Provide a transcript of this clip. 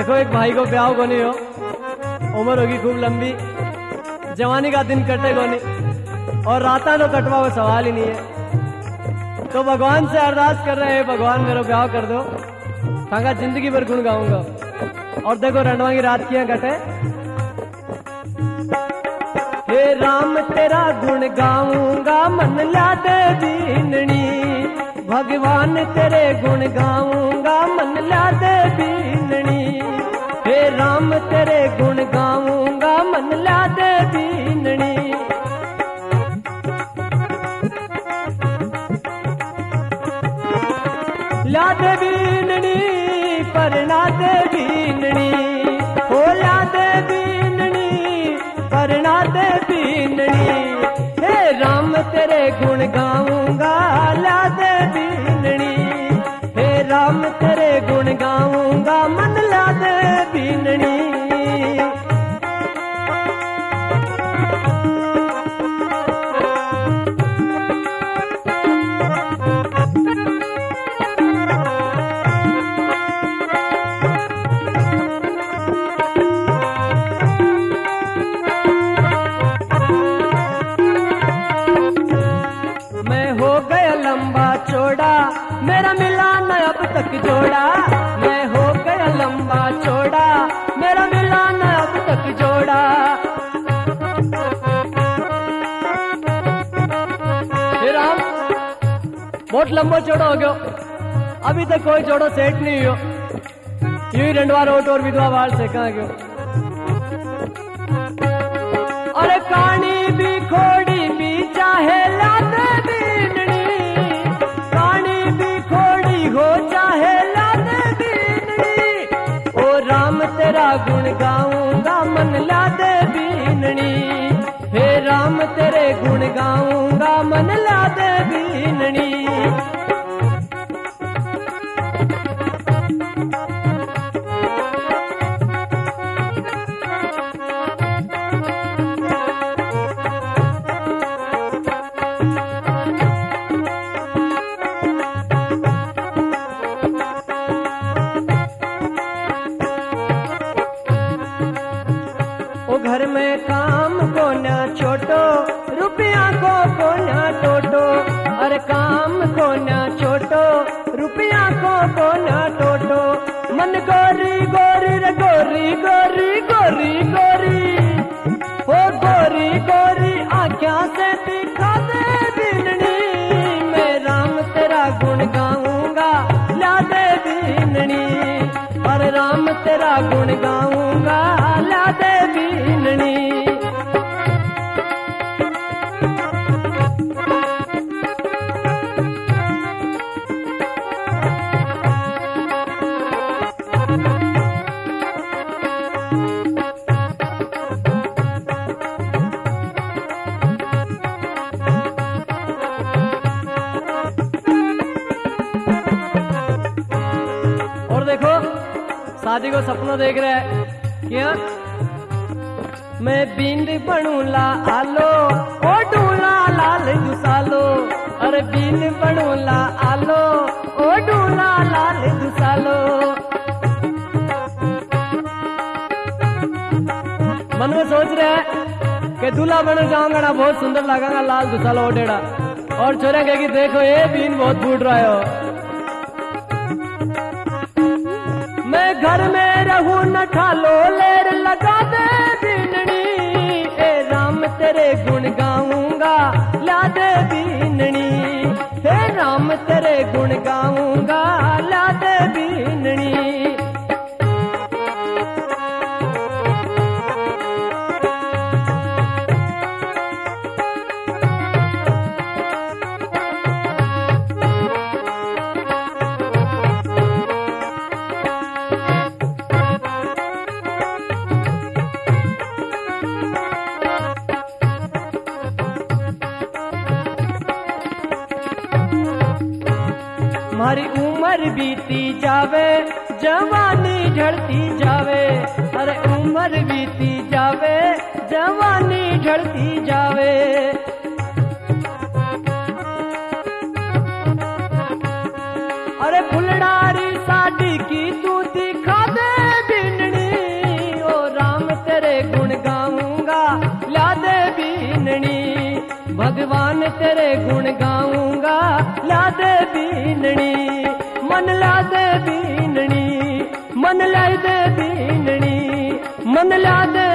देखो एक भाई को ब्याह को नहीं हो, उम्र होगी खूब लंबी, जवानी का दिन कटे को नहीं और राता तो कटवा वो सवाल ही नहीं है। तो भगवान से अरदास कर रहे हैं, भगवान मेरा ब्याह कर दो, थाका जिंदगी भर गुण गाऊंगा। और देखो रंडवा की रात किया कटे। हे राम तेरा गुण गाऊंगा मन ला दे बीननी, भगवान तेरे गुण गाऊंगा मन ला दे बीननी। हे राम तेरे गुण गाऊंगा मन ला दे बीननी। ला दे बीननी परना दे बीननी, हो ला दे बीननी परना दे बीननी। हे राम तेरे गुण गाऊंगा ला दे बीननी। हे राम तेरे गुण गाऊंगा मन ला दे बीननी। मेरा मिला न अब तक जोड़ा, मैं हो गया लंबा चौड़ा, मेरा मिला न अब तक जोड़ा। हे राम बहुत लंबा चौड़ा हो गयो, अभी तक कोई जोड़ो सेट नहीं हो, यूं ही रंडवा रोट और विधवा बाल से कहाँ गयो। अरे कहानी भी खोड़ी भी चाहे लाद बीननी, हो चाहे लाद बीननी। ओ राम तेरा गुण गाऊंगा मन ला दे बीननी। हे राम तेरे गुण गाऊंगा मन ला दे बीननी। घर में काम को न छोटो, रुपया को न टोटो। अरे काम को न छोटो, रुपया को न टोटो। मन गोरी गोरी रे गोरी गोरी गोरी गोरी, ओ गोरी गोरी आँखों से दिखा दे बीननी। मैं राम तेरा गुण गाऊंगा ला दे बीननी। अरे राम तेरा गुण गाऊंगा ला दे बीननी। और देखो शादी को सपना देख रहा है क्या, मैं बिंद बनूला आलो ओ डूला लाल दुसालो। अरे बिंद बनूला आलो ओ डूला लाल दुसालो। मन में सोच रहे हैं कि दूल्हा बन जाऊंगा ना, बहुत सुंदर लगेगा लाल दुसालो ओडेड़ा। और छोरा कहेगी देखो ये बीन बहुत फूट रहा है। मैं घर में रहूं न ठालो लेर लगा दे बीननी। ए राम तेरे गुण गाऊंगा ला दे बीननी। हे राम तेरे गुण गाऊंगा ला दे बीननी। हमारी उम्र बीती जावे जवानी ढलती जावे। अरे उम्र बीती जावे जवानी ढलती जावे। अरे फुलडारी साड़ी की तू दिखा दे बिन भगवान तेरे गुण गाऊंगा, ला दे बीननी मन ला दे बीननी, मन ला दे बीननी मन ला दे